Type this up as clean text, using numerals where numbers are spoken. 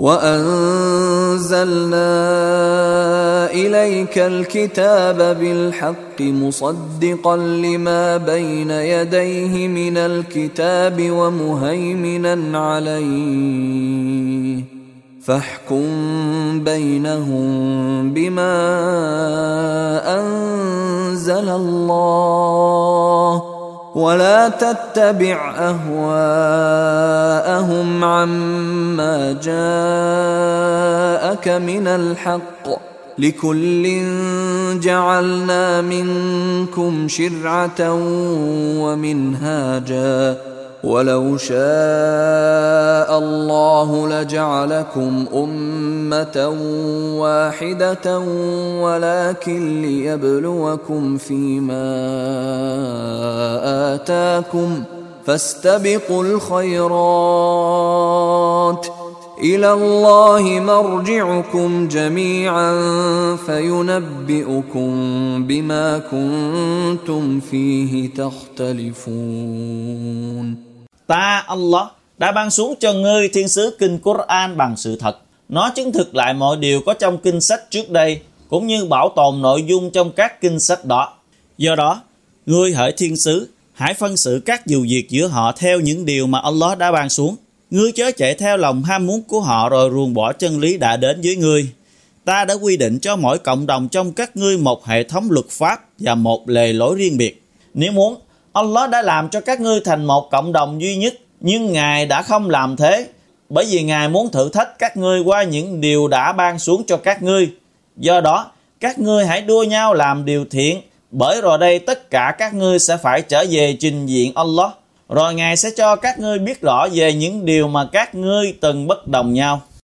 وأنزلنا إليك الكتاب بالحق مصدقا لما بين يديه من الكتاب ومهيمنا عليه فاحكم بينهم بما أنزل الله ولا تتبع أهواءهم عما جاءك من الحق لكل جعلنا منكم شرعة ومنهاجا ولو شاء الله لجعلكم أمة واحدة ولكن ليبلوكم فيما آتاكم فاستبقوا الخيرات إلى الله مرجعكم جميعا فينبئكم بما كنتم فيه تختلفون. Ta Allah đã ban xuống cho ngươi thiên sứ kinh Quran bằng sự thật. Nó chứng thực lại mọi điều có trong kinh sách trước đây, cũng như bảo tồn nội dung trong các kinh sách đó. Do đó, ngươi hỡi thiên sứ, hãy phân xử các vụ việc giữa họ theo những điều mà Allah đã ban xuống. Ngươi chớ chạy theo lòng ham muốn của họ rồi ruồng bỏ chân lý đã đến với ngươi. Ta đã quy định cho mỗi cộng đồng trong các ngươi một hệ thống luật pháp và một lề lối riêng biệt. Nếu muốn, Allah đã làm cho các ngươi thành một cộng đồng duy nhất, nhưng Ngài đã không làm thế, bởi vì Ngài muốn thử thách các ngươi qua những điều đã ban xuống cho các ngươi. Do đó, các ngươi hãy đua nhau làm điều thiện, bởi rồi đây tất cả các ngươi sẽ phải trở về trình diện Allah. Rồi Ngài sẽ cho các ngươi biết rõ về những điều mà các ngươi từng bất đồng nhau.